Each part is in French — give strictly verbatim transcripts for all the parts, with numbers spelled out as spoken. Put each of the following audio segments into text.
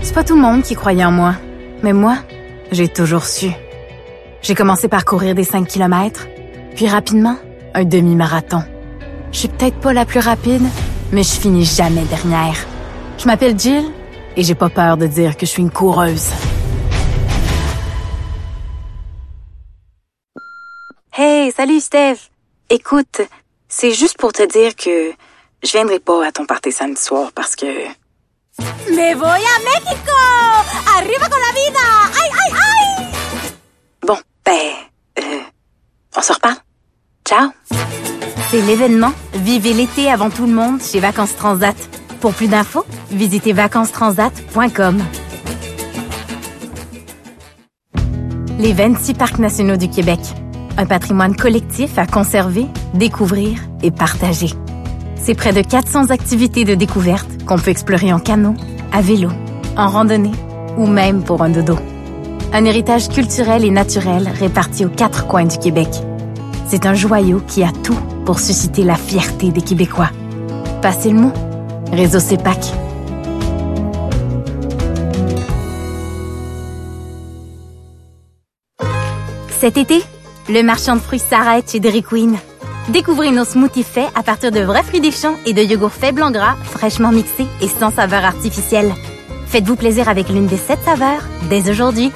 C'est pas tout le monde qui croyait en moi, mais moi, j'ai toujours su. J'ai commencé par courir des cinq kilomètres, puis rapidement, un demi-marathon. Je suis peut-être pas la plus rapide, mais je finis jamais dernière. Je m'appelle Jill et j'ai pas peur de dire que je suis une coureuse. Hey, salut Steph! Écoute, c'est juste pour te dire que je viendrai pas à ton party samedi soir parce que... Me voy a México! Arriba con la vida! Ay, ay, ay! Bon, ben, euh, on se reparle. Ciao! C'est l'événement Vivez l'été avant tout le monde chez Vacances Transat. Pour plus d'infos, visitez vacances transat point com. Les vingt-six parcs nationaux du Québec. Un patrimoine collectif à conserver, découvrir et partager. C'est près de quatre cents activités de découverte qu'on peut explorer en canot, à vélo, en randonnée ou même pour un dodo. Un héritage culturel et naturel réparti aux quatre coins du Québec. C'est un joyau qui a tout pour susciter la fierté des Québécois. Passez le mot. Réseau C E P A C. Cet été, le marchand de fruits s'arrête chez Dairy Queen. Découvrez nos smoothies faits à partir de vrais fruits des champs et de yogourt faible en gras, fraîchement mixés et sans saveur artificielle. Faites-vous plaisir avec l'une des sept saveurs dès aujourd'hui.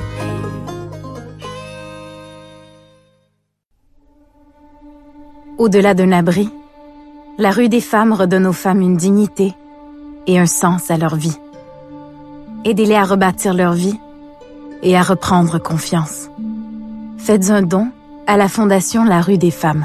Au-delà d'un abri, la rue des femmes redonne aux femmes une dignité et un sens à leur vie. Aidez-les à rebâtir leur vie et à reprendre confiance. Faites un don à la Fondation La Rue des Femmes.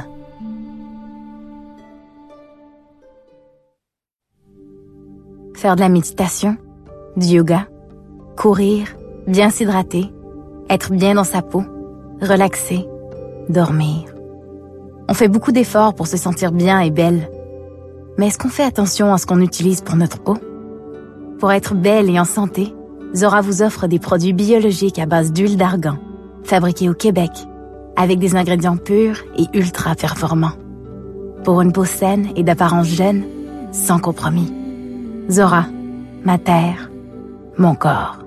Faire de la méditation, du yoga, courir, bien s'hydrater, être bien dans sa peau, relaxer, dormir. On fait beaucoup d'efforts pour se sentir bien et belle. Mais est-ce qu'on fait attention à ce qu'on utilise pour notre peau? Pour être belle et en santé, Zora vous offre des produits biologiques à base d'huile d'argan, fabriqués au Québec, avec des ingrédients purs et ultra performants. Pour une peau saine et d'apparence jeune, sans compromis. Zora, ma terre, mon corps.